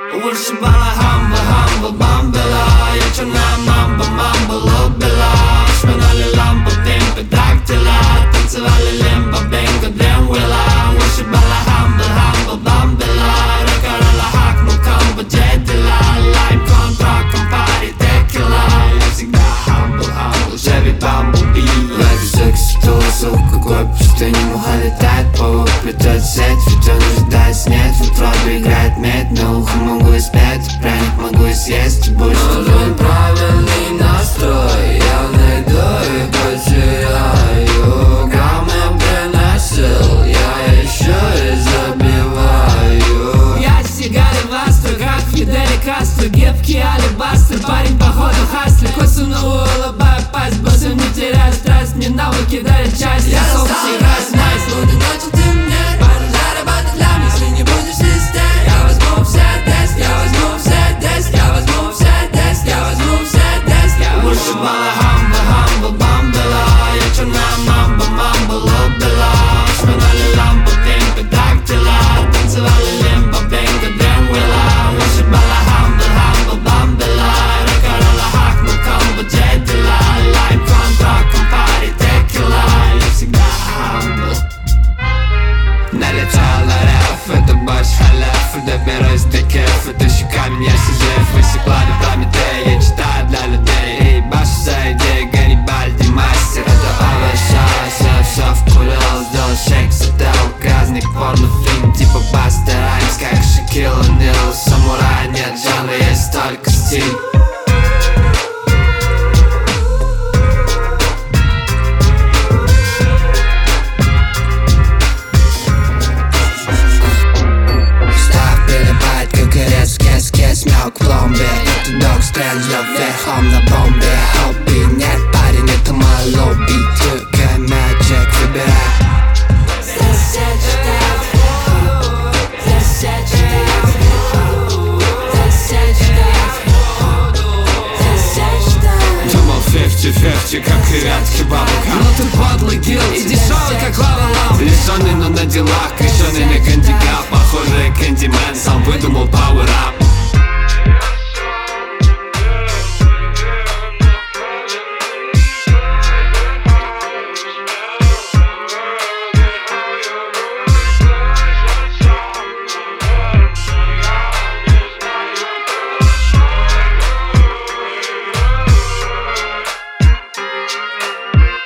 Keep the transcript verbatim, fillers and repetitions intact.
Вышибала хамба, хамба, бамбела. Я черная мамба, мамба, лоббела. Шпинали лампу, темпы, дактила. Танцевали лимба, бинго, дрэмвилла. Вышибала хамба, хамба, бамбела. Рокарала хакну, комбо, джедила. Лайм, контра, компари, текила. Я всегда хамбл, хамбл, Chevy Bumblebee. Лайк секси, толосу, какой пустыне муха летает. Повод плетет сеть, ведь он ожидает снять. В утробе играет медь, на ухо могу и спеть. Пряник могу и съесть, и больше нужен правильный настрой. Я найду и потеряю. Граммы приносил, я еще и забиваю. Я сигары в астро, как Фидель Кастро. Гибкий алебастр, парень походу хастлер. Косвенно улыбаю пасть, босым не теряю страсть. Мне навыки дарят часть, я солнце играю с найс. Буду ночью темнеть, пора заработать лям, если не будешь свистеть. Я возьму все десять, я возьму все десять, я возьму все десять, я возьму все десять, я возьму. Вышибала хамба, хамба, бамбела. Я черная мамба, мамба, лоббела. Шпинали лампу, темпы, дактила. Танцевали лимба, бинго, дрэмвилла. Вышибала хамба, хамба, бамбела. Рокарала хакну, комбо, джедила. Лайм, контра, компари, текила. Я всегда хамбл. Налетала рэф, это баш халяф. Доберусь до кефа, тыщи камень, я сижу. Высекла на Прометея, я читаю для людей. Эй, башу за идеи, Гарибальди, мастер. Это овоща, все, все вкурил. Сделал шейк, сотел, казник, порнофильм. Типа Баста Раймс, как Шакил О'Нил. Самурай, нет жанра, есть только стиль. Смел к пломбе, это Дог Стрэнджлов верхом на бомбе. Хобби, нет, парень, это мой лобби. Только Magic выбирай. Здесь я читаю, здесь я читаю, здесь я читаю, здесь я читаю. Думал фифти-фифти, как и редкий бабука. Но ты подлый гил и дешевый, как лава ламп. Лишённый, но на делах, крещённый на кандика. Похоже, Кэндимен сам выдумал пауэр-ап.